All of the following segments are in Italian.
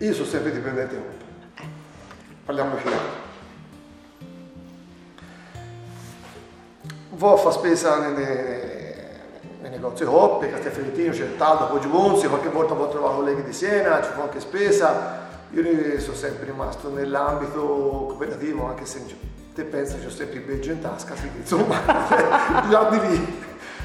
io sono sempre dipendente Hop. Parliamoci chiaro. Vado a fare spesa nei negozi Hop, Castelfiorentino, Certaldo, Poggio Ponzi, qualche volta ho trovato colleghi di Siena, ci fa anche spesa. Io sono sempre rimasto nell'ambito cooperativo, anche se te pensi che ho sempre il beggio in tasca, quindi insomma, già di lì.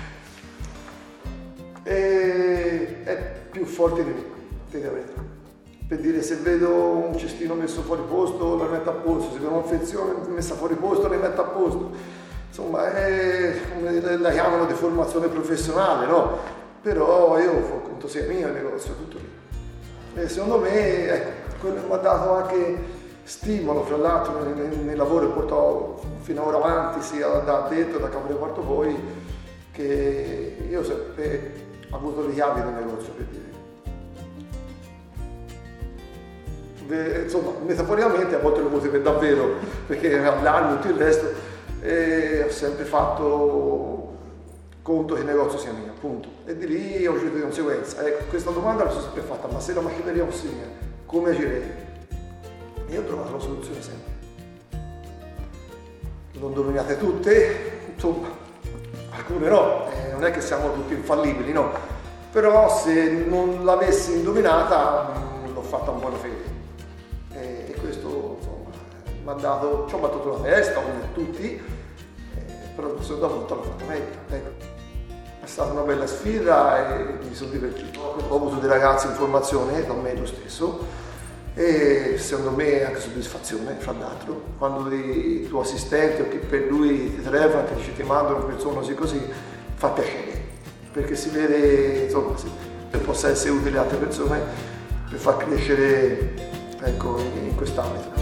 È più forte di me, per dire, se vedo un cestino messo fuori posto lo metto a posto, se vedo un'infezione messa fuori posto lo metto a posto. Insomma, la chiamano deformazione professionale, no? Però io conto sia mio il negozio, tutto lì. E secondo me, ecco, quello mi ha dato anche stimolo, fra l'altro, nel lavoro che porto fino ad ora avanti, sia da addetto, da capo reparto poi, che io ho sempre avuto le chiavi del negozio, per dire. Insomma, metaforicamente a volte lo uso per davvero, perché allarmi tutto il resto. E ho sempre fatto conto che il negozio sia mio, appunto. E di lì ho agito di conseguenza. Ecco, questa domanda la sono sempre fatta, ma se la macchinetta fosse mia, come agirei? E io ho trovato la soluzione sempre. Non indovinate tutte, insomma, alcune no, non è che siamo tutti infallibili, no. Però se non l'avessi indovinata, l'ho fatta in buona fede. E questo, insomma, mi ha dato, ci ho battuto la testa, come tutti, però questa volta l'ho fatta meglio. Ecco. È stata una bella sfida e mi sono divertito. Ho avuto dei ragazzi in formazione, da me lo stesso, e secondo me anche soddisfazione, fra l'altro, quando il tuo assistente o chi per lui ti telefona, ti dice ti mando una persona così, fa piacere, perché si vede, insomma, che possa essere utile a altre persone per far crescere, ecco, in quest'ambito.